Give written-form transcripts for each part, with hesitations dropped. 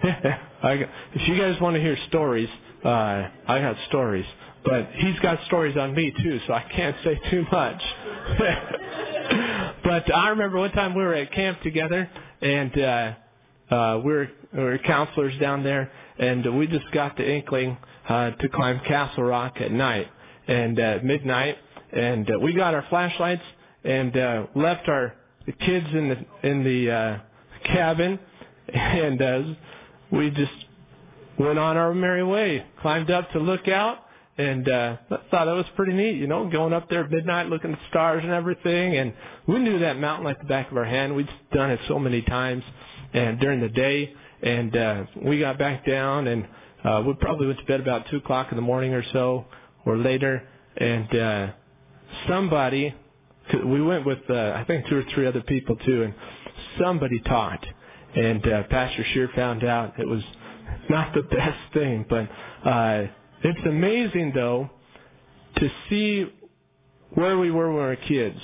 If you guys want to hear stories, I got stories. But he's got stories on me, too, so I can't say too much. But I remember one time we were at camp together, and we were counselors down there, and we just got the inkling to climb Castle Rock at night, and at midnight, and we got our flashlights and left our kids in the cabin, and we just went on our merry way, climbed up to look out, and thought that was pretty neat, going up there at midnight, looking at the stars and everything. And we knew that mountain like the back of our hand. We'd done it so many times, and during the day. And we got back down, and we probably went to bed about 2 o'clock in the morning or so, or later. And somebody, we went with I think 2 or 3 other people too, and somebody talked. And Pastor Scheer found out it was not the best thing, but it's amazing, though, to see where we were when we were kids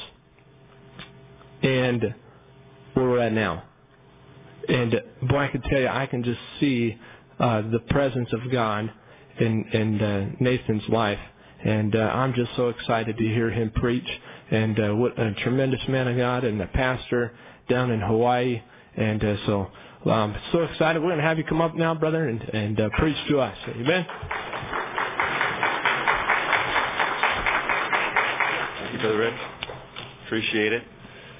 and where we're at now. And, boy, I can tell you, I can just see the presence of God in Nathan's life. And I'm just so excited to hear him preach. And what a tremendous man of God and a pastor down in Hawaii. And so I'm so excited. We're going to have you come up now, brother, and preach to us. Amen. Thank you, Brother Rick. Appreciate it.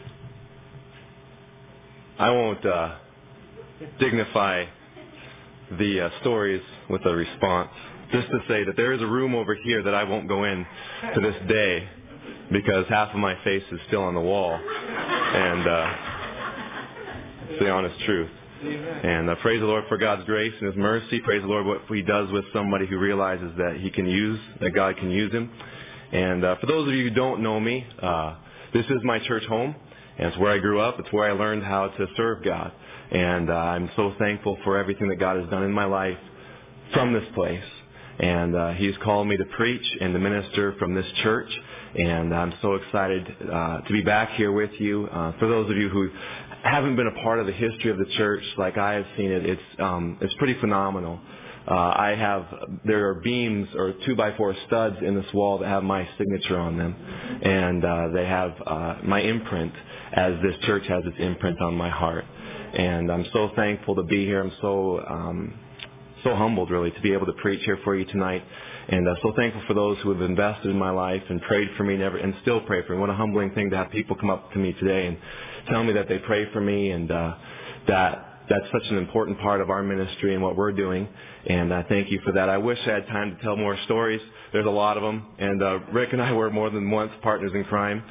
I won't dignify the stories with a response. Just to say that there is a room over here that I won't go in to this day because half of my face is still on the wall. And it's the honest truth. And praise the Lord for God's grace and His mercy. Praise the Lord what He does with somebody who realizes that God can use him. And for those of you who don't know me, this is my church home. And it's where I grew up. It's where I learned how to serve God. And I'm so thankful for everything that God has done in my life from this place. And He's called me to preach and to minister from this church. And I'm so excited to be back here with you. For those of you who haven't been a part of the history of the church like I have seen it, it's pretty phenomenal. There are beams or 2x4 studs in this wall that have my signature on them. And they have my imprint, as this church has its imprint on my heart. And I'm so thankful to be here. I'm so humbled, really, to be able to preach here for you tonight. And so thankful for those who have invested in my life and prayed for me and still pray for me. What a humbling thing to have people come up to me today and tell me that they pray for me, and that's such an important part of our ministry and what we're doing. And I thank you for that. I wish I had time to tell more stories. There's a lot of them. And Rick and I were more than once partners in crime.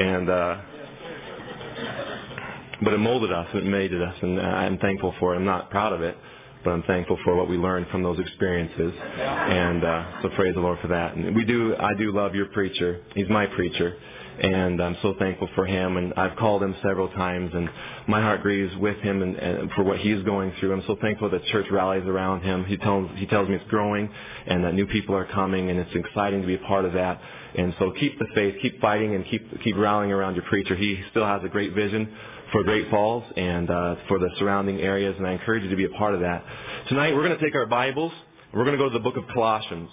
But it molded us, it made us, and I'm thankful for it. I'm not proud of it, but I'm thankful for what we learned from those experiences. And so praise the Lord for that. And I do love your preacher. He's my preacher. And I'm so thankful for him. And I've called him several times, and my heart grieves with him and for what he's going through. I'm so thankful that church rallies around him. He tells me it's growing and that new people are coming, and it's exciting to be a part of that. And so keep the faith, keep fighting, and keep rallying around your preacher. He still has a great vision for Great Falls and for the surrounding areas, and I encourage you to be a part of that. Tonight we're going to take our Bibles, and we're going to go to the book of Colossians.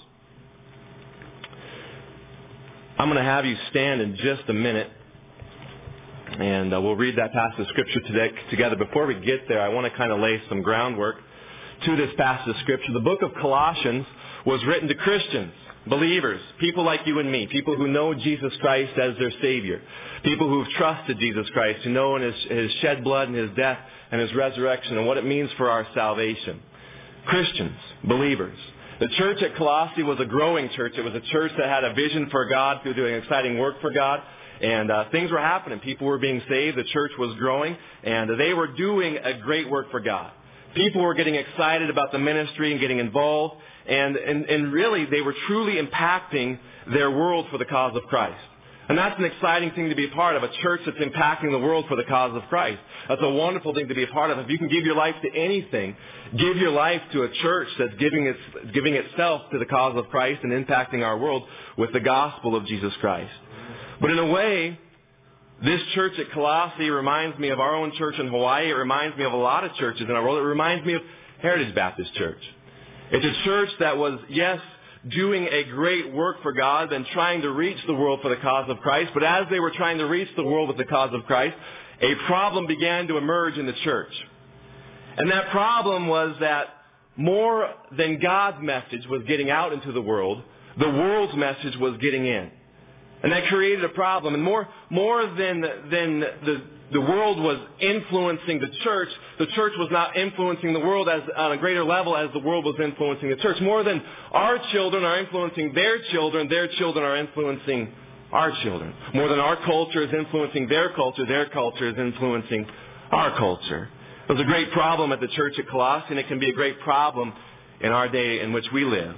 I'm going to have you stand in just a minute, and we'll read that passage of Scripture together. Before we get there, I want to kind of lay some groundwork to this passage of Scripture. The book of Colossians was written to Christians, believers, people like you and me, people who know Jesus Christ as their Savior, people who've trusted Jesus Christ, who know His shed blood and His death and His resurrection and what it means for our salvation. Christians, believers. The church at Colossae was a growing church. It was a church that had a vision for God, through doing exciting work for God. And things were happening. People were being saved. The church was growing. And they were doing a great work for God. People were getting excited about the ministry and getting involved. And really, they were truly impacting their world for the cause of Christ. And that's an exciting thing to be a part of, a church that's impacting the world for the cause of Christ. That's a wonderful thing to be a part of. If you can give your life to anything, give your life to a church that's giving itself to the cause of Christ and impacting our world with the gospel of Jesus Christ. But in a way, this church at Colossae reminds me of our own church in Hawaii. It reminds me of a lot of churches in our world. It reminds me of Heritage Baptist Church. It's a church that was, yes, doing a great work for God and trying to reach the world for the cause of Christ. But as they were trying to reach the world with the cause of Christ, a problem began to emerge in the church. And that problem was that more than God's message was getting out into the world's message was getting in. And that created a problem. And more than the world was influencing the church was not influencing the world on a greater level as the world was influencing the church. More than our children are influencing their children are influencing our children. More than our culture is influencing their culture is influencing our culture. It was a great problem at the church at Colossae, and it can be a great problem in our day in which we live.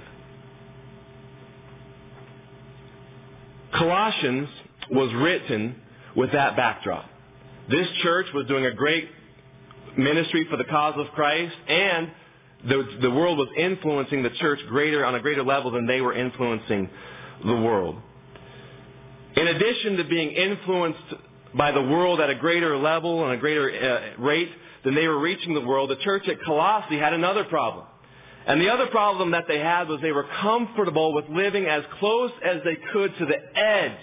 Colossians was written with that backdrop. This church was doing a great ministry for the cause of Christ, and the world was influencing the church on a greater level than they were influencing the world. In addition to being influenced by the world at a greater level and a greater rate than they were reaching the world, the church at Colossae had another problem. And the other problem that they had was they were comfortable with living as close as they could to the edge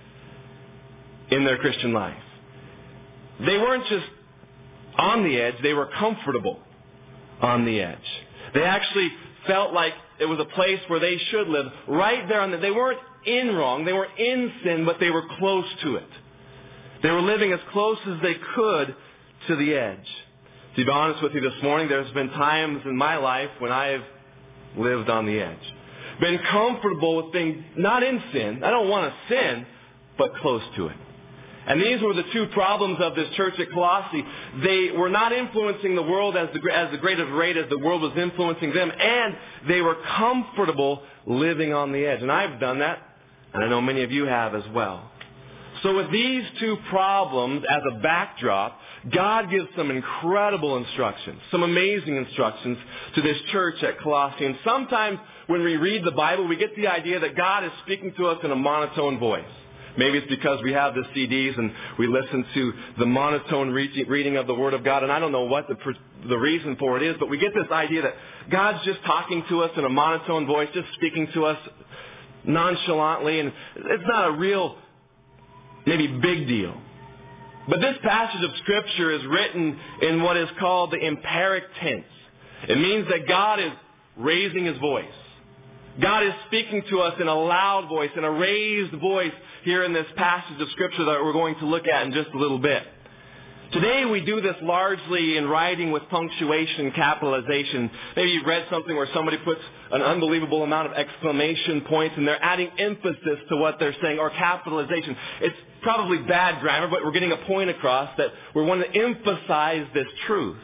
in their Christian life. They weren't just on the edge, they were comfortable on the edge. They actually felt like it was a place where they should live, right there on the... They weren't in wrong, they weren't in sin, but they were close to it. They were living as close as they could to the edge. To be honest with you this morning, there's been times in my life when I've lived on the edge. Been comfortable with being not in sin. I don't want to sin, but close to it. And these were the two problems of this church at Colossae. They were not influencing the world as the great of rate as the world was influencing them, and they were comfortable living on the edge. And I've done that, and I know many of you have as well. So with these two problems as a backdrop, God gives some incredible instructions, some amazing instructions to this church at Colossae. And sometimes when we read the Bible, we get the idea that God is speaking to us in a monotone voice. Maybe it's because we have the CDs and we listen to the monotone reading of the Word of God. And I don't know what the reason for it is, but we get this idea that God's just talking to us in a monotone voice, just speaking to us nonchalantly. And it's not a real, maybe big deal. But this passage of Scripture is written in what is called the empiric tense. It means that God is raising His voice. God is speaking to us in a loud voice, in a raised voice here in this passage of Scripture that we're going to look at in just a little bit. Today we do this largely in writing with punctuation and capitalization. Maybe you've read something where somebody puts an unbelievable amount of exclamation points and they're adding emphasis to what they're saying, or capitalization. It's probably bad grammar, but we're getting a point across that we want to emphasize this truth.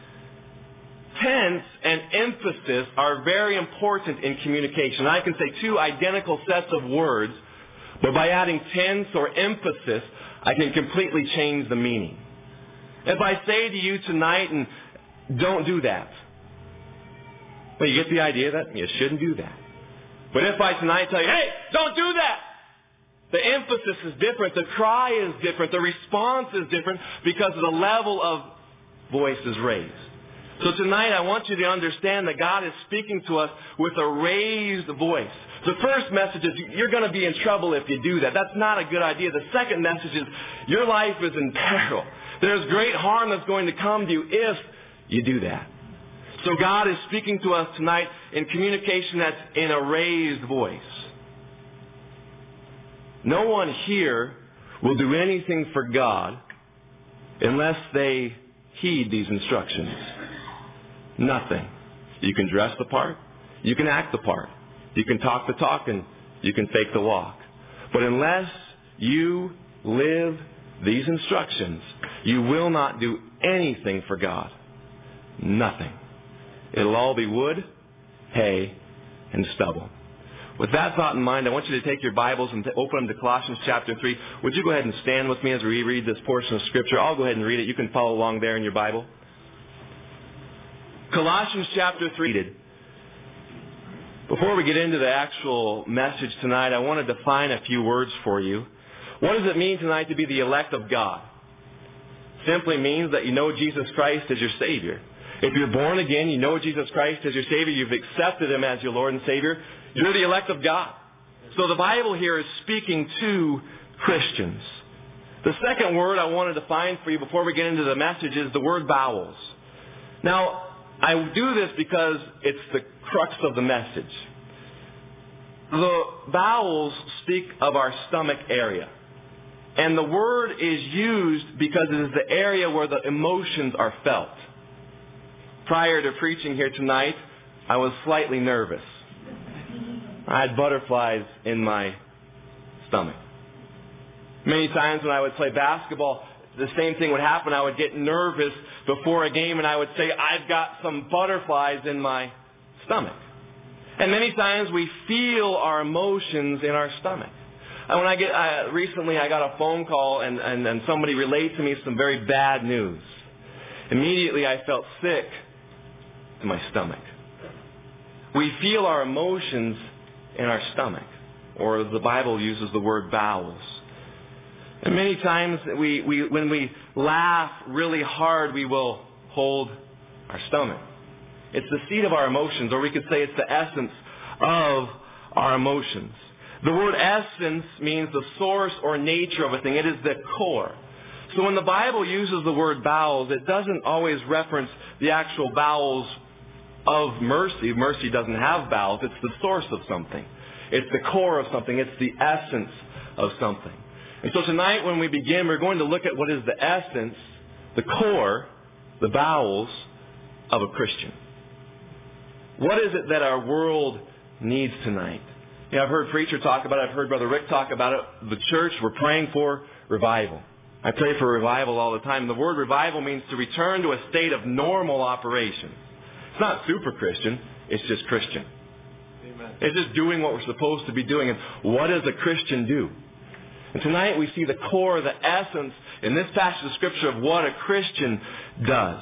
Tense and emphasis are very important in communication. I can say two identical sets of words, but by adding tense or emphasis, I can completely change the meaning. If I say to you tonight, and don't do that, well, you get the idea that you shouldn't do that. But if I tonight tell you, hey, don't do that, the emphasis is different, the cry is different, the response is different because of the level of voice is raised. So tonight I want you to understand that God is speaking to us with a raised voice. The first message is you're going to be in trouble if you do that. That's not a good idea. The second message is your life is in peril. There's great harm that's going to come to you if you do that. So God is speaking to us tonight in communication that's in a raised voice. No one here will do anything for God unless they heed these instructions. Nothing. You can dress the part. You can act the part. You can talk the talk and you can fake the walk. But unless you live these instructions, you will not do anything for God. Nothing. It'll all be wood, hay, and stubble. With that thought in mind, I want you to take your Bibles and open them to Colossians chapter 3. Would you go ahead and stand with me as we read this portion of Scripture? I'll go ahead and read it. You can follow along there in your Bible. Colossians chapter 3. Before we get into the actual message tonight, I want to define a few words for you. What does it mean tonight to be the elect of God? Simply means that you know Jesus Christ as your Savior. If you're born again, you know Jesus Christ as your Savior, you've accepted Him as your Lord and Savior, you're the elect of God. So the Bible here is speaking to Christians. The second word I want to define for you before we get into the message is the word bowels. Now, I do this because it's the crux of the message. The bowels speak of our stomach area. And the word is used because it is the area where the emotions are felt. Prior to preaching here tonight, I was slightly nervous. I had butterflies in my stomach. Many times when I would play basketball, the same thing would happen. I would get nervous before a game and I would say, I've got some butterflies in my stomach. And many times we feel our emotions in our stomach. And recently I got a phone call and somebody relayed to me some very bad news. Immediately I felt sick in my stomach. We feel our emotions in our stomach, or the Bible uses the word bowels. And many times when we laugh really hard, we will hold our stomach. It's the seat of our emotions, or we could say it's the essence of our emotions. The word essence means the source or nature of a thing. It is the core. So when the Bible uses the word bowels, it doesn't always reference the actual bowels of mercy. Mercy doesn't have bowels. It's the source of something. It's the core of something. It's the essence of something. And so tonight when we begin, we're going to look at what is the essence, the core, the bowels of a Christian. What is it that our world needs tonight? I've heard preacher talk about it. I've heard Brother Rick talk about it. The church, we're praying for revival. I pray for revival all the time. The word revival means to return to a state of normal operation. It's not super Christian. It's just Christian. Amen. It's just doing what we're supposed to be doing. And what does a Christian do? And tonight we see the core, the essence in this passage of Scripture of what a Christian does.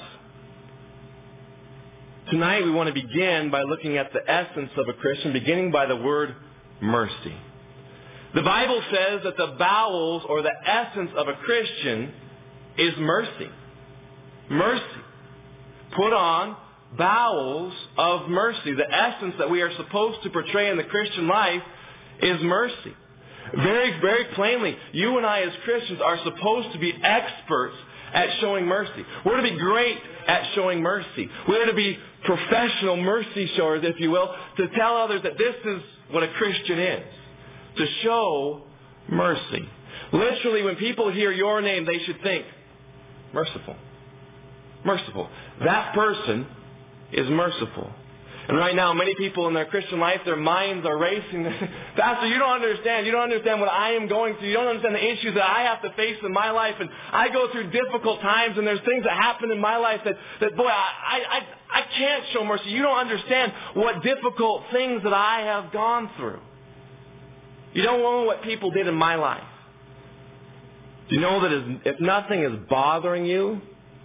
Tonight we want to begin by looking at the essence of a Christian, beginning by the word mercy. The Bible says that the bowels or the essence of a Christian is mercy. Mercy. Put on bowels of mercy. The essence that we are supposed to portray in the Christian life is mercy. Very, very plainly, you and I as Christians are supposed to be experts at showing mercy. We're to be great at showing mercy. We're to be professional mercy showers, if you will, to tell others that this is what a Christian is. To show mercy. Literally, when people hear your name, they should think, merciful. Merciful. That person is merciful. And right now, many people in their Christian life, their minds are racing. Pastor, you don't understand. You don't understand what I am going through. You don't understand the issues that I have to face in my life. And I go through difficult times, and there's things that happen in my life that boy, I can't show mercy. You don't understand what difficult things that I have gone through. You don't know what people did in my life. Do you know that if nothing is bothering you,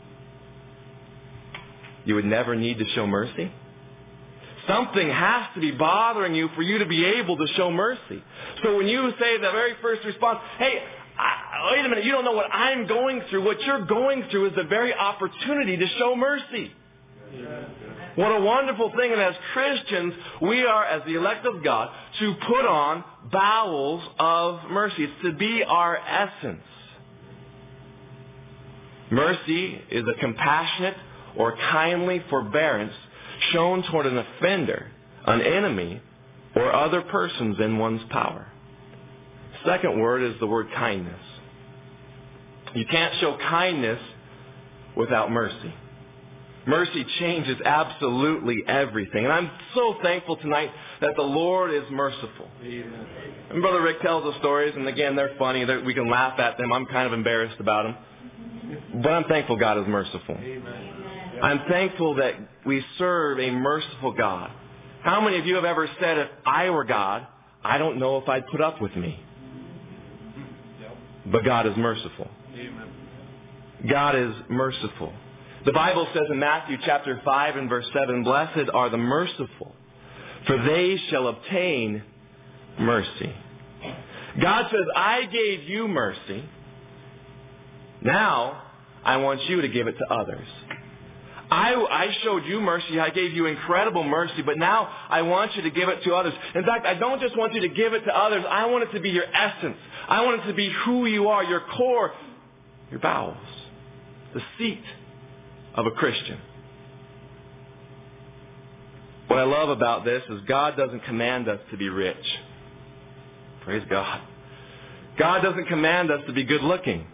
you would never need to show mercy? Something has to be bothering you for you to be able to show mercy. So when you say the very first response, hey, wait a minute, you don't know what I'm going through. What you're going through is the very opportunity to show mercy. What a wonderful thing. And as Christians, we are, as the elect of God, to put on bowels of mercy. It's to be our essence. Mercy is a compassionate or kindly forbearance shown toward an offender, an enemy, or other persons in one's power. Second word is the word kindness. You can't show kindness without mercy. Mercy changes absolutely everything. And I'm so thankful tonight that the Lord is merciful. Amen. And Brother Rick tells the stories, and again, they're funny. We can laugh at them. I'm kind of embarrassed about them. But I'm thankful God is merciful. Amen. I'm thankful that we serve a merciful God. How many of you have ever said, if I were God, I don't know if I'd put up with me? But God is merciful. Amen. God is merciful. The Bible says in Matthew chapter 5 and verse 7, blessed are the merciful, for they shall obtain mercy. God says, I gave you mercy. Now, I want you to give it to others. I showed you mercy. I gave you incredible mercy, but now I want you to give it to others. In fact, I don't just want you to give it to others. I want it to be your essence. I want it to be who you are, your core, your bowels, the seat of a Christian. What I love about this is God doesn't command us to be rich. Praise God. God doesn't command us to be good looking.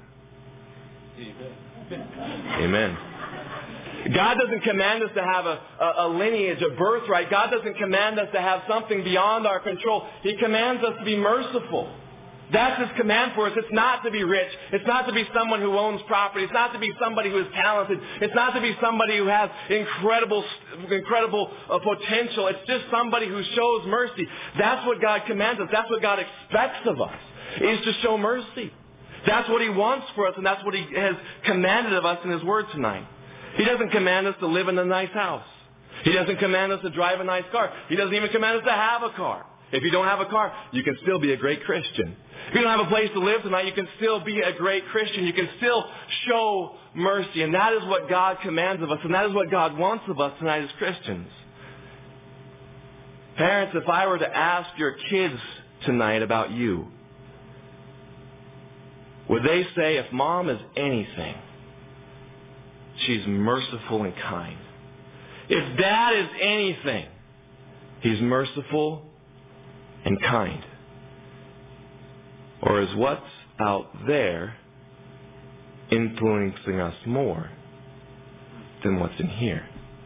Amen. God doesn't command us to have a lineage, a birthright. God doesn't command us to have something beyond our control. He commands us to be merciful. That's His command for us. It's not to be rich. It's not to be someone who owns property. It's not to be somebody who is talented. It's not to be somebody who has incredible potential. It's just somebody who shows mercy. That's what God commands us. That's what God expects of us, is to show mercy. That's what He wants for us, and that's what He has commanded of us in His Word tonight. He doesn't command us to live in a nice house. He doesn't command us to drive a nice car. He doesn't even command us to have a car. If you don't have a car, you can still be a great Christian. If you don't have a place to live tonight, you can still be a great Christian. You can still show mercy. And that is what God commands of us. And that is what God wants of us tonight as Christians. Parents, if I were to ask your kids tonight about you, would they say, if Mom is anything, she's merciful and kind? If Dad is anything, he's merciful and kind? Or is what's out there influencing us more than what's in here?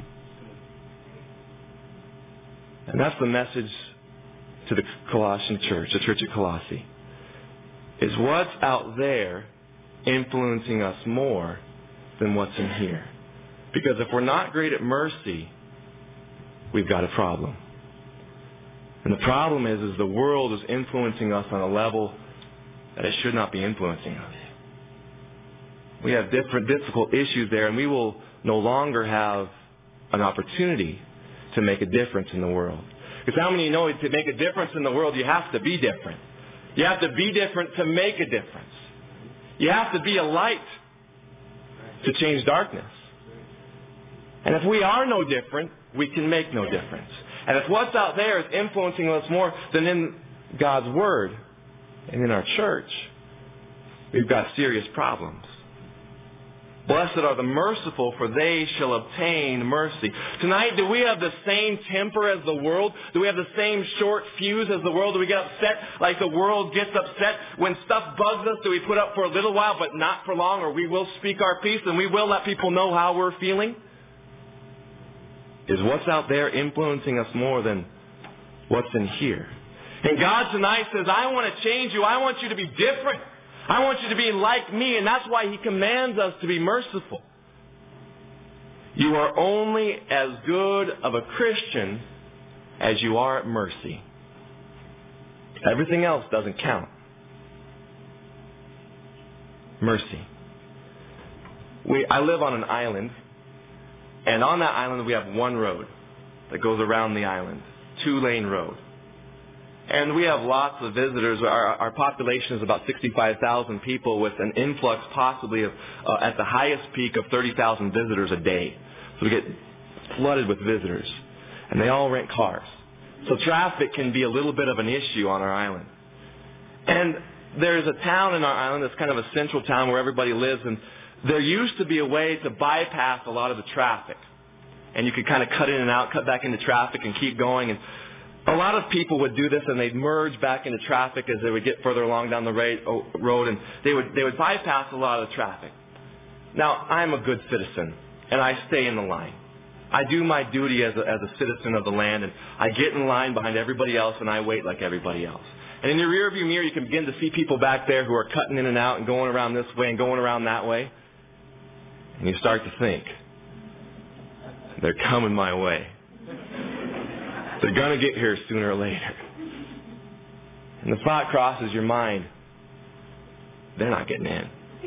And that's the message to the Colossian church, the church at Colossae. Is what's out there influencing us more than what's in here? Because if we're not great at mercy, we've got a problem. And the problem is the world is influencing us on a level that it should not be influencing us. We have different difficult issues there, and we will no longer have an opportunity to make a difference in the world. Because how many know to make a difference in the world, you have to be different. You have to be different to make a difference. You have to be a light to change darkness. And if we are no different, we can make no difference. And if what's out there is influencing us more than in God's Word and in our church, we've got serious problems. Blessed are the merciful, for they shall obtain mercy. Tonight, do we have the same temper as the world? Do we have the same short fuse as the world? Do we get upset like the world gets upset? When stuff bugs us, do we put up for a little while but not for long? Or we will speak our piece and we will let people know how we're feeling? Is what's out there influencing us more than what's in here? And God tonight says, I want to change you. I want you to be different. I want you to be like me, and that's why He commands us to be merciful. You are only as good of a Christian as you are at mercy. Everything else doesn't count. Mercy. I live on an island, and on that island we have one road that goes around the island, 2-lane road. And we have lots of visitors. Our population is about 65,000 people with an influx possibly of, at the highest peak of 30,000 visitors a day. So we get flooded with visitors. And they all rent cars. So traffic can be a little bit of an issue on our island. And there's a town in our island that's kind of a central town where everybody lives. And there used to be a way to bypass a lot of the traffic. And you could kind of cut in and out, cut back into traffic and keep going. And a lot of people would do this, and they'd merge back into traffic as they would get further along down the road, and they would bypass a lot of the traffic. Now, I'm a good citizen, and I stay in the line. I do my duty as a citizen of the land, and I get in line behind everybody else, and I wait like everybody else. And in your rearview mirror, you can begin to see people back there who are cutting in and out and going around this way and going around that way. And you start to think, they're coming my way. They're going to get here sooner or later. And the thought crosses your mind, they're not getting in.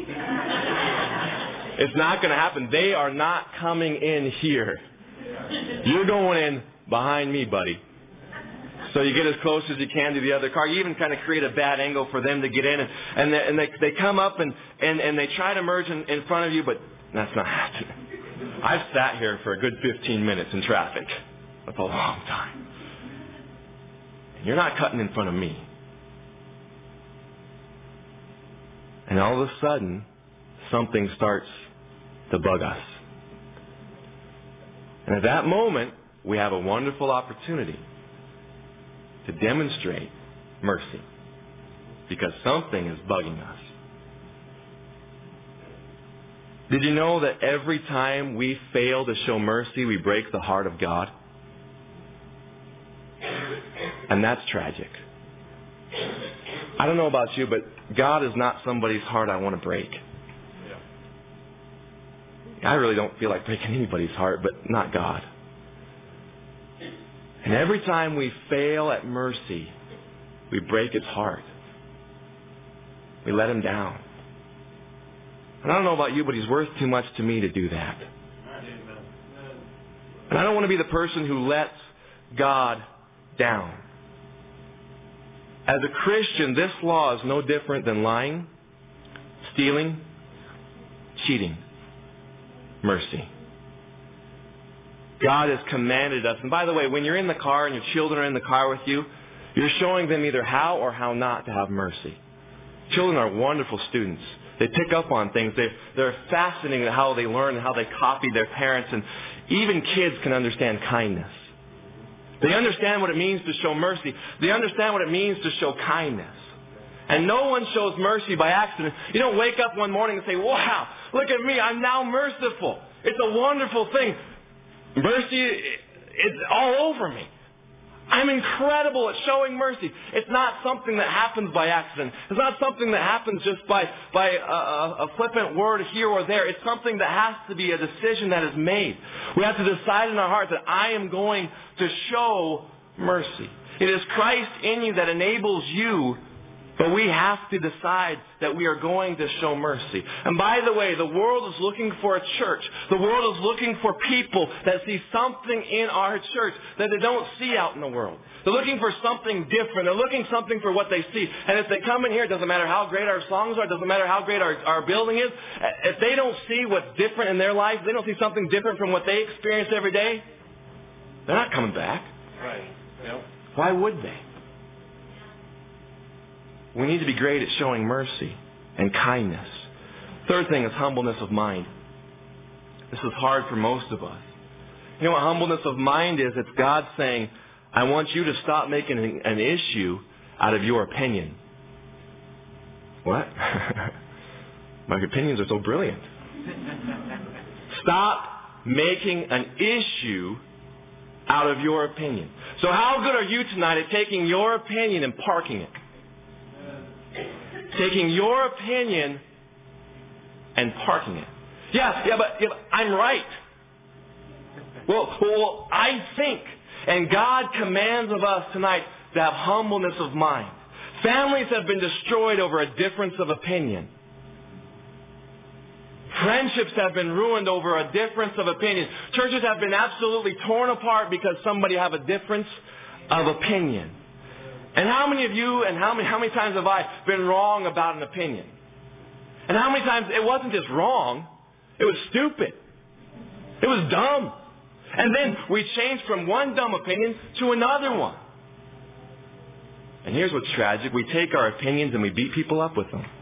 It's not going to happen. They are not coming in here. You're going in behind me, buddy. So you get as close as you can to the other car. You even kind of create a bad angle for them to get in. And they come up and they try to merge in front of you, but that's not happening. I've sat here for a good 15 minutes in traffic. That's a long time. And you're not cutting in front of me. And all of a sudden, something starts to bug us. And at that moment, we have a wonderful opportunity to demonstrate mercy. Because something is bugging us. Did you know that every time we fail to show mercy, we break the heart of God? And that's tragic. I don't know about you, but God is not somebody's heart I want to break. I really don't feel like breaking anybody's heart, but not God. And every time we fail at mercy, we break His heart. We let Him down. And I don't know about you, but He's worth too much to me to do that. And I don't want to be the person who lets God down. As a Christian, this law is no different than lying, stealing, cheating. Mercy. God has commanded us. And by the way, when you're in the car and your children are in the car with you, you're showing them either how or how not to have mercy. Children are wonderful students. They pick up on things. They're fascinating at how they learn and how they copy their parents. And even kids can understand kindness. They understand what it means to show mercy. They understand what it means to show kindness. And no one shows mercy by accident. You don't wake up one morning and say, wow, look at me, I'm now merciful. It's a wonderful thing. Mercy is all over me. I'm incredible at showing mercy. It's not something that happens by accident. It's not something that happens just by a flippant word here or there. It's something that has to be a decision that is made. We have to decide in our hearts that I am going to show mercy. It is Christ in you that enables you, but we have to decide that we are going to show mercy. And by the way, the world is looking for a church. The world is looking for people that see something in our church that they don't see out in the world. They're looking for something different. They're looking something for what they see. And if they come in here, it doesn't matter how great our songs are, it doesn't matter how great our building is, if they don't see what's different in their life, they don't see something different from what they experience every day, they're not coming back. Right. Yep. Why would they? We need to be great at showing mercy and kindness. Third thing is humbleness of mind. This is hard for most of us. You know what humbleness of mind is? It's God saying, I want you to stop making an issue out of your opinion. What? My opinions are so brilliant. Stop making an issue out of your opinion. So how good are you tonight at taking your opinion and parking it? Taking your opinion and parking it. Yeah, but I'm right. Well, I think. And God commands of us tonight to have humbleness of mind. Families have been destroyed over a difference of opinion. Friendships have been ruined over a difference of opinion. Churches have been absolutely torn apart because somebody have a difference of opinion. And how many of you and how many times have I been wrong about an opinion? And how many times it wasn't just wrong, it was stupid. It was dumb. And then we changed from one dumb opinion to another one. And here's what's tragic. We take our opinions and we beat people up with them.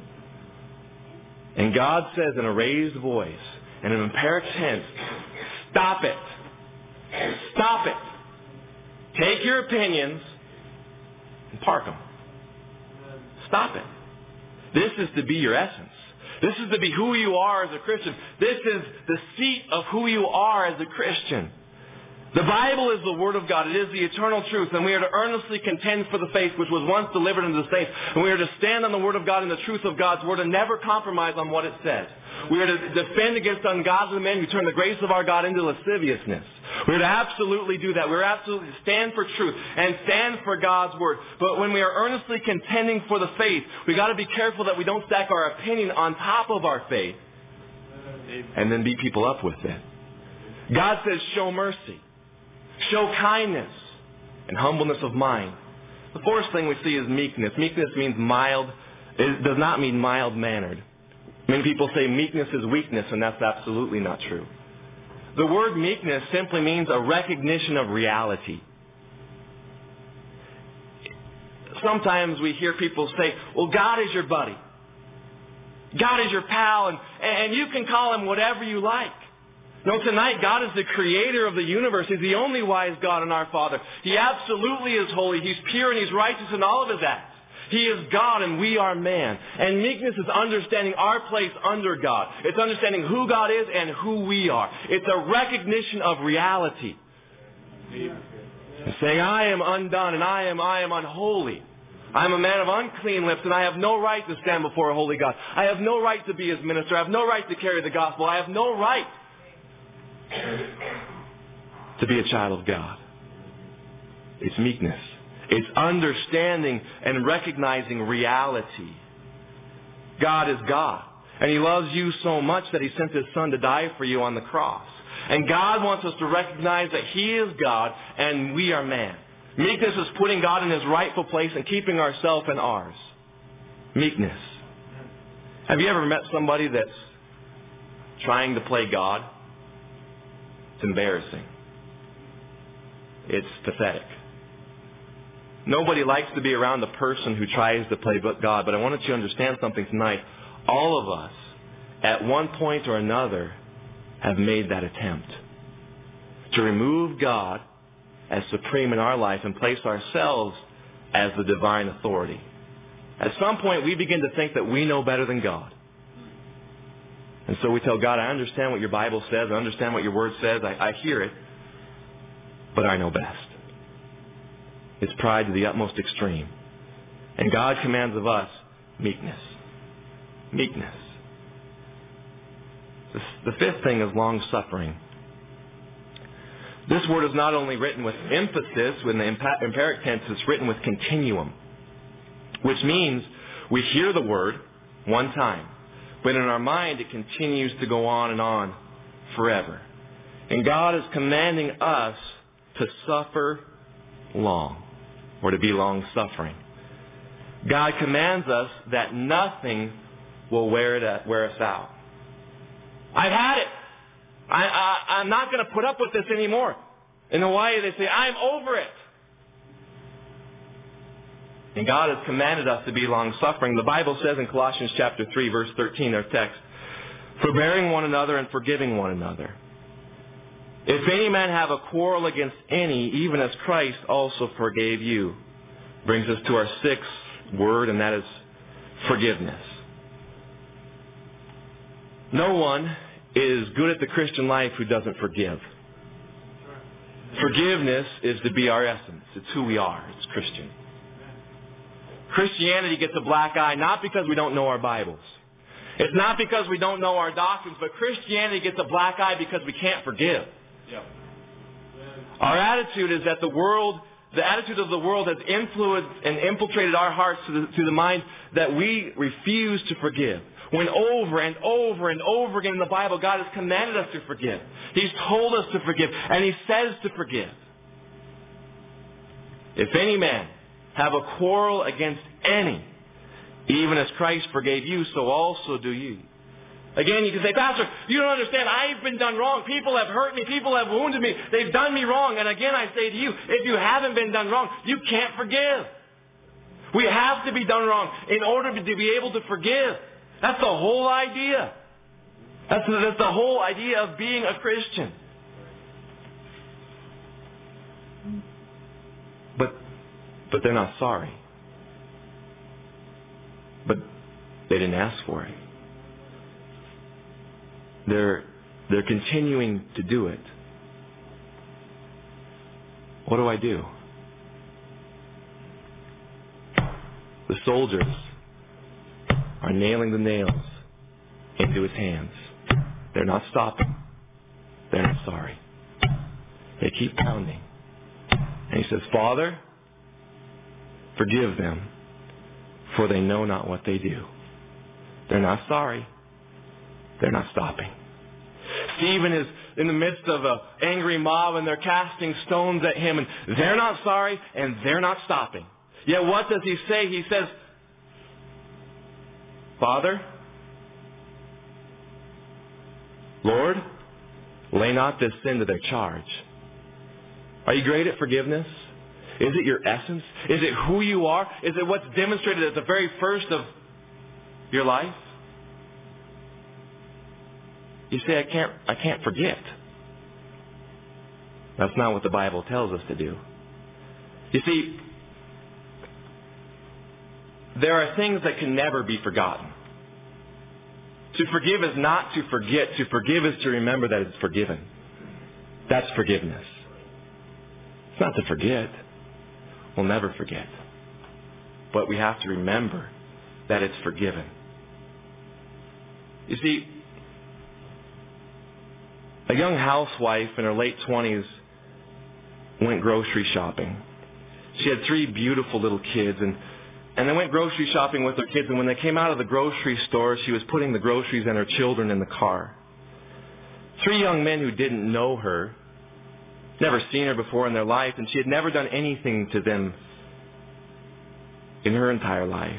And God says in a raised voice and in an imperative tense, stop it. Stop it. Take your opinions and park them. Stop it. This is to be your essence. This is to be who you are as a Christian. This is the seat of who you are as a Christian. The Bible is the Word of God. It is the eternal truth. And we are to earnestly contend for the faith which was once delivered unto the saints. And we are to stand on the Word of God and the truth of God's Word and never compromise on what it says. We are to defend against ungodly men who turn the grace of our God into lasciviousness. We are to absolutely do that. We are absolutely to stand for truth and stand for God's Word. But when we are earnestly contending for the faith, we've got to be careful that we don't stack our opinion on top of our faith and then beat people up with it. God says, show mercy. Show kindness and humbleness of mind. The fourth thing we see is meekness. Meekness means mild. It does not mean mild-mannered. Many people say meekness is weakness, and that's absolutely not true. The word meekness simply means a recognition of reality. Sometimes we hear people say, well, God is your buddy. God is your pal, and you can call him whatever you like. No, tonight, God is the creator of the universe. He's the only wise God and our Father. He absolutely is holy. He's pure and He's righteous in all of His acts. He is God and we are man. And meekness is understanding our place under God. It's understanding who God is and who we are. It's a recognition of reality. It's saying, I am undone and I am unholy. I am a man of unclean lips and I have no right to stand before a holy God. I have no right to be His minister. I have no right to carry the gospel. I have no right to be a child of God. It's meekness. It's understanding and recognizing reality. God is God. And He loves you so much that He sent His Son to die for you on the cross. And God wants us to recognize that He is God and we are man. Meekness is putting God in His rightful place and keeping ourselves in ours. Meekness. Have you ever met somebody that's trying to play God? It's embarrassing. It's pathetic. Nobody likes to be around a person who tries to play God, but I want you to understand something tonight. All of us, at one point or another, have made that attempt to remove God as supreme in our life and place ourselves as the divine authority. At some point, we begin to think that we know better than God. And so we tell God, I understand what your Bible says. I understand what your Word says. I hear it. But I know best. It's pride to the utmost extreme. And God commands of us meekness. Meekness. The fifth thing is long-suffering. This word is not only written with emphasis, when the empiric tense, it's written with continuum. Which means we hear the word one time. But in our mind, it continues to go on forever. And God is commanding us to suffer long, or to be long-suffering. God commands us that nothing will wear us out. I've had it. I'm not going to put up with this anymore. In Hawaii, they say, I'm over it. And God has commanded us to be long-suffering. The Bible says in Colossians chapter 3, verse 13, our text, forbearing one another and forgiving one another. If any man have a quarrel against any, even as Christ also forgave you. Brings us to our sixth word, and that is forgiveness. No one is good at the Christian life who doesn't forgive. Forgiveness is to be our essence. It's who we are. It's Christian. Christianity gets a black eye not because we don't know our Bibles. It's not because we don't know our doctrines, but Christianity gets a black eye because we can't forgive. Our attitude is that the attitude of the world has influenced and infiltrated our hearts to the mind that we refuse to forgive. When over and over and over again in the Bible, God has commanded us to forgive. He's told us to forgive, and He says to forgive. If any man have a quarrel against any, even as Christ forgave you, so also do you. Again, you can say, Pastor, you don't understand. I've been done wrong. People have hurt me. People have wounded me. They've done me wrong. And again, I say to you, if you haven't been done wrong, you can't forgive. We have to be done wrong in order to be able to forgive. That's the whole idea. That's the whole idea of being a Christian. But they're not sorry. But they didn't ask for it. They're continuing to do it. What do I do? The soldiers are nailing the nails into his hands. They're not stopping. They're not sorry. They keep pounding. And he says, Father, forgive them, for they know not what they do. They're not sorry. They're not stopping. Stephen is in the midst of an angry mob, and they're casting stones at him, and they're not sorry, and they're not stopping. Yet what does he say? He says, Father, Lord, Lay not this sin to their charge. Are you great at forgiveness? Is it your essence? Is it who you are? Is it what's demonstrated at the very first of your life? You say, I can't forget. That's not what the Bible tells us to do. You see, there are things that can never be forgotten. To forgive is not to forget. To forgive is to remember that it's forgiven. That's forgiveness. It's not to forget. We'll never forget. But we have to remember that it's forgiven. You see, a young housewife in her late 20s went grocery shopping. She had 3 beautiful little kids, and they went grocery shopping with her kids, and when they came out of the grocery store, she was putting the groceries and her children in the car. 3 young men who didn't know her, never seen her before in their life, and she had never done anything to them in her entire life.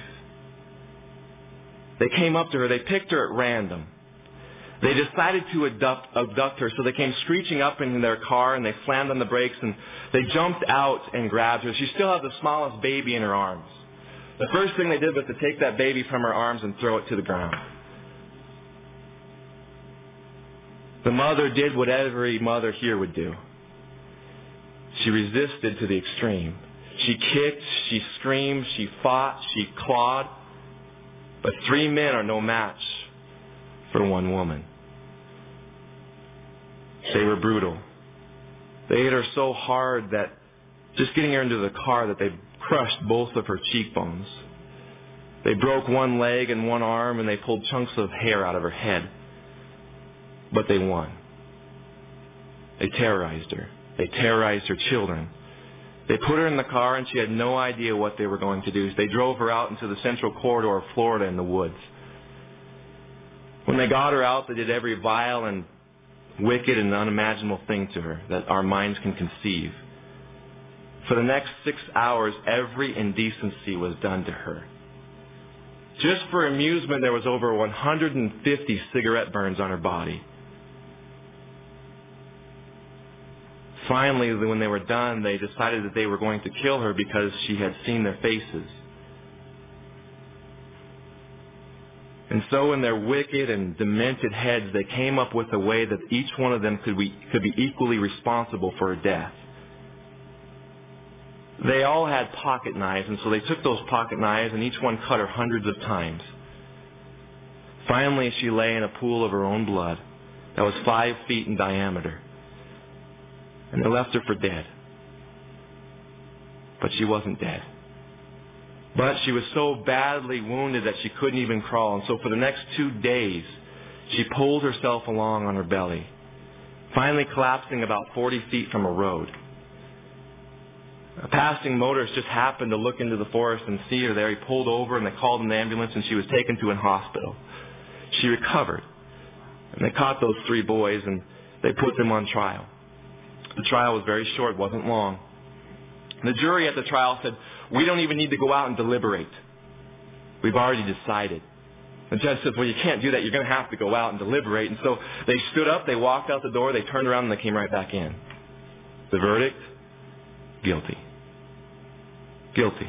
They came up to her, they picked her at random. They decided to abduct her, so they came screeching up in their car, and they slammed on the brakes, and they jumped out and grabbed her. She still had the smallest baby in her arms. The first thing they did was to take that baby from her arms and throw it to the ground. The mother did what every mother here would do. She resisted to the extreme. She kicked, she screamed, she fought, she clawed. But 3 men are no match for 1 woman. They were brutal. They hit her so hard that just getting her into the car that they crushed both of her cheekbones. They broke 1 leg and 1 arm, and they pulled chunks of hair out of her head. But they won. They terrorized her. They terrorized her children. They put her in the car, and she had no idea what they were going to do. They drove her out into the central corridor of Florida in the woods. When they got her out, they did every vile and wicked and unimaginable thing to her that our minds can conceive. For the next 6 hours, every indecency was done to her. Just for amusement, there was over 150 cigarette burns on her body. Finally, when they were done, they decided that they were going to kill her because she had seen their faces. And so in their wicked and demented heads, they came up with a way that each one of them could be equally responsible for her death. They all had pocket knives, and so they took those pocket knives, and each one cut her hundreds of times. Finally, she lay in a pool of her own blood that was 5 feet in diameter. And they left her for dead. But she wasn't dead. But she was so badly wounded that she couldn't even crawl. And so for the next 2 days, she pulled herself along on her belly, finally collapsing about 40 feet from a road. A passing motorist just happened to look into the forest and see her there. He pulled over, and they called an ambulance, and she was taken to a hospital. She recovered. And they caught those 3 boys, and they put them on trial. The trial was very short, wasn't long. The jury at the trial said, "We don't even need to go out and deliberate. We've already decided." The judge said, "Well, you can't do that. You're going to have to go out and deliberate." And so they stood up, they walked out the door, they turned around, and they came right back in. The verdict? Guilty. Guilty.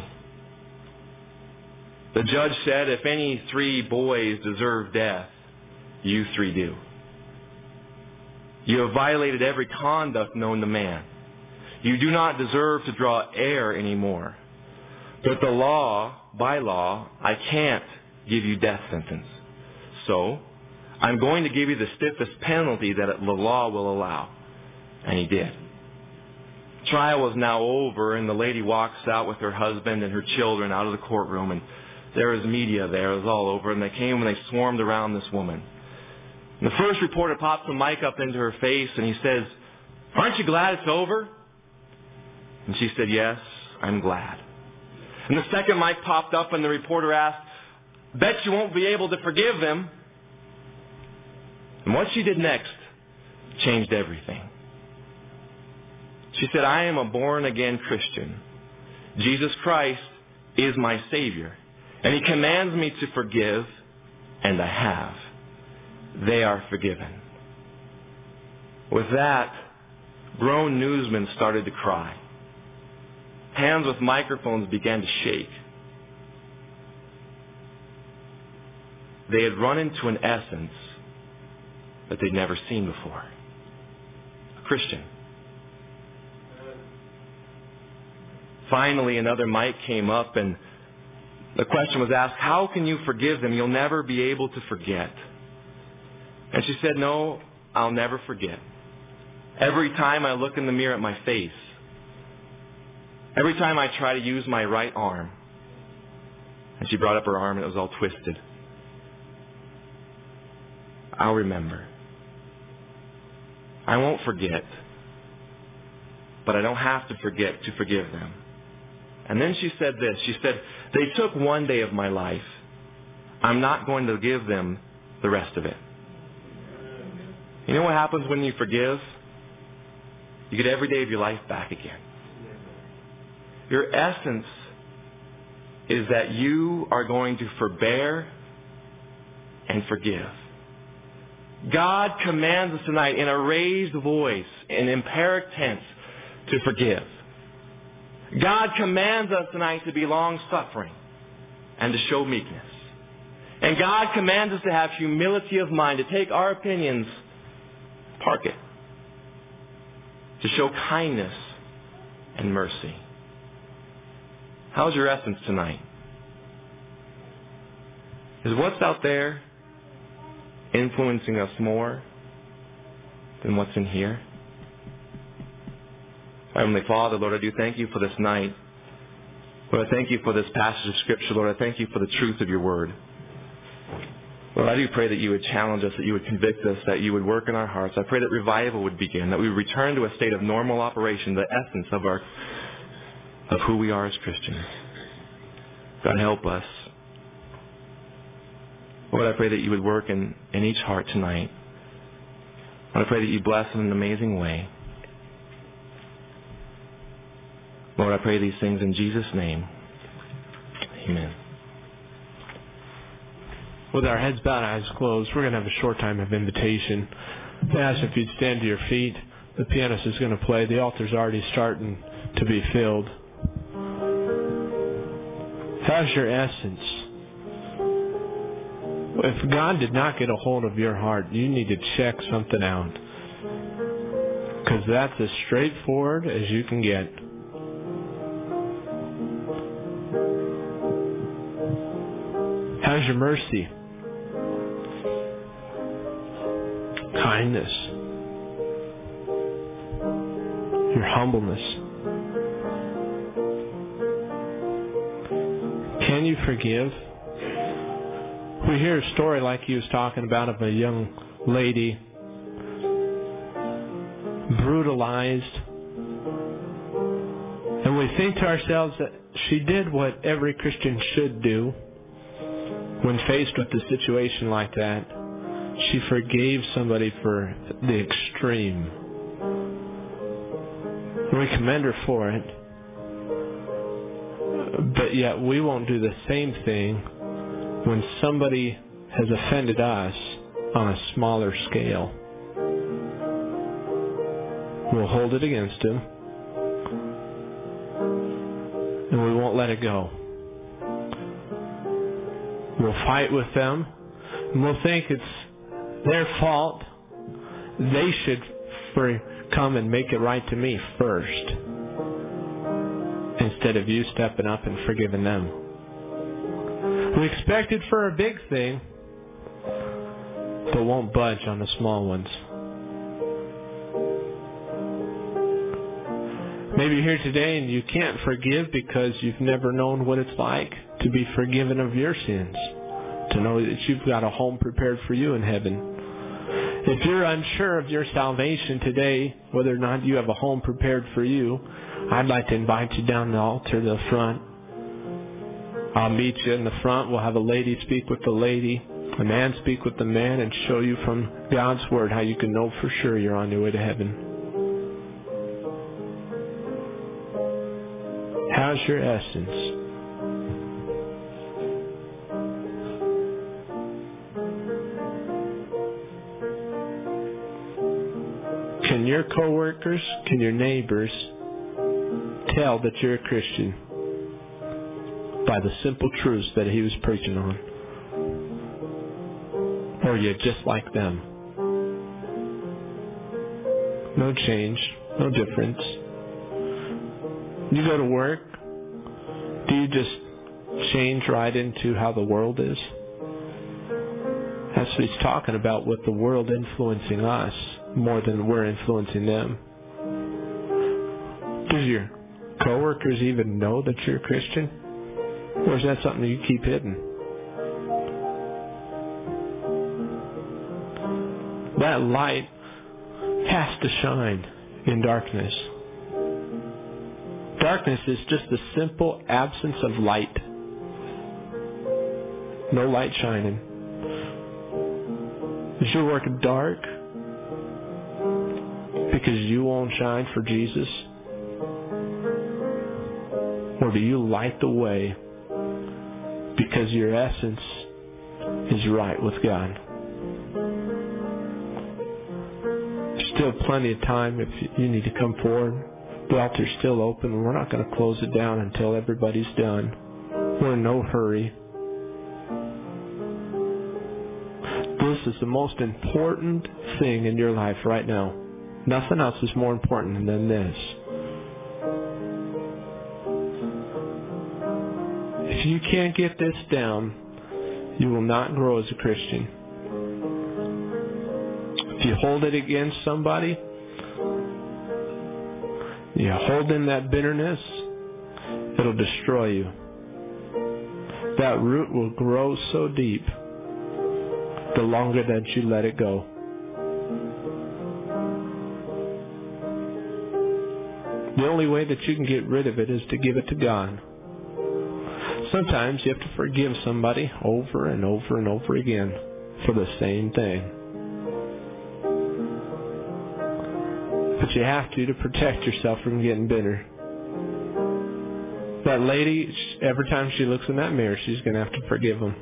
The judge said, "If any 3 boys deserve death, you 3 do. You have violated every conduct known to man. You do not deserve to draw air anymore. But by law, I can't give you death sentence. So, I'm going to give you the stiffest penalty that the law will allow." And he did. Trial was now over, and the lady walks out with her husband and her children out of the courtroom, and there was media there. It was all over, and they came and they swarmed around this woman. And the first reporter pops the mic up into her face, and he says, "Aren't you glad it's over?" And she said, "Yes, I'm glad." And the second mic popped up, and the reporter asked, "Bet you won't be able to forgive them." And what she did next changed everything. She said, "I am a born-again Christian. Jesus Christ is my Savior, and He commands me to forgive, and I have. They are forgiven." With that, grown newsmen started to cry. Hands with microphones began to shake. They had run into an essence that they'd never seen before. A Christian. Finally, another mic came up and the question was asked, how can you forgive them? You'll never be able to forget. And she said, no, I'll never forget. Every time I look in the mirror at my face, every time I try to use my right arm, and she brought up her arm and it was all twisted, I'll remember. I won't forget, but I don't have to forget to forgive them. And then she said this. She said, they took one day of my life. I'm not going to give them the rest of it. You know what happens when you forgive? You get every day of your life back again. Your essence is that you are going to forbear and forgive. God commands us tonight in a raised voice, in imperative tense, to forgive. God commands us tonight to be long-suffering and to show meekness. And God commands us to have humility of mind, to take our opinions, park it, to show kindness and mercy. How's your essence tonight? Is what's out there influencing us more than what's in here? Heavenly Father, Lord, I do thank you for this night. Lord, I thank you for this passage of Scripture. Lord, I thank you for the truth of your word. Lord, I do pray that you would challenge us, that you would convict us, that you would work in our hearts. I pray that revival would begin, that we would return to a state of normal operation, the essence of who we are as Christians. God, help us. Lord, I pray that you would work in each heart tonight. Lord, I pray that you bless in an amazing way. Lord, I pray these things in Jesus' name. Amen. With our heads bowed and eyes closed, we're going to have a short time of invitation. I ask if you'd stand to your feet. The pianist is going to play. The altar's already starting to be filled. How's your essence? If God did not get a hold of your heart, you need to check something out. Because that's as straightforward as you can get. How's your mercy? Kindness? Your humbleness? Can you forgive? We hear a story like he was talking about of a young lady brutalized. And we think to ourselves that she did what every Christian should do. When faced with a situation like that, she forgave somebody for the extreme. We commend her for it. But yet we won't do the same thing when somebody has offended us on a smaller scale. We'll hold it against them, and we won't let it go. We'll fight with them, and we'll think it's their fault. They should come and make it right to me first, instead of you stepping up and forgiving them. We expect it for a big thing, but won't budge on the small ones. Maybe you're here today and you can't forgive because you've never known what it's like to be forgiven of your sins, to know that you've got a home prepared for you in heaven. If you're unsure of your salvation today, whether or not you have a home prepared for you, I'd like to invite you down the altar to the front. I'll meet you in the front. We'll have a lady speak with the lady, a man speak with the man, and show you from God's Word how you can know for sure you're on your way to heaven. How's your essence? your coworkers, can your neighbors tell that you're a Christian by the simple truths that he was preaching on? Or are you just like them? No change, no difference. You go to work, do you just change right into how the world is? That's what he's talking about, with the world influencing us more than we're influencing them. Does your coworkers even know that you're a Christian? Or is that something you keep hidden? That light has to shine in darkness. Darkness is just the simple absence of light. No light shining. Is your work dark because you won't shine for Jesus? Or do you light the way because your essence is right with God? There's still plenty of time if you need to come forward. The altar's still open. We're not going to close it down until everybody's done. We're in no hurry. This is the most important thing in your life right now. Nothing else is more important than this. If you can't get this down, you will not grow as a Christian. If you hold it against somebody, you hold in that bitterness, it'll destroy you. That root will grow so deep the longer that you let it go. The only way that you can get rid of it is to give it to God. Sometimes you have to forgive somebody over and over and over again for the same thing. But you have to protect yourself from getting bitter. That lady, every time she looks in that mirror, she's going to have to forgive them.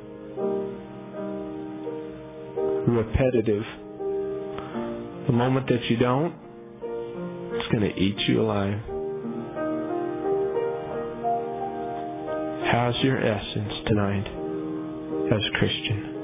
Repetitive. The moment that you don't, it's going to eat you alive. How's your essence tonight as a Christian?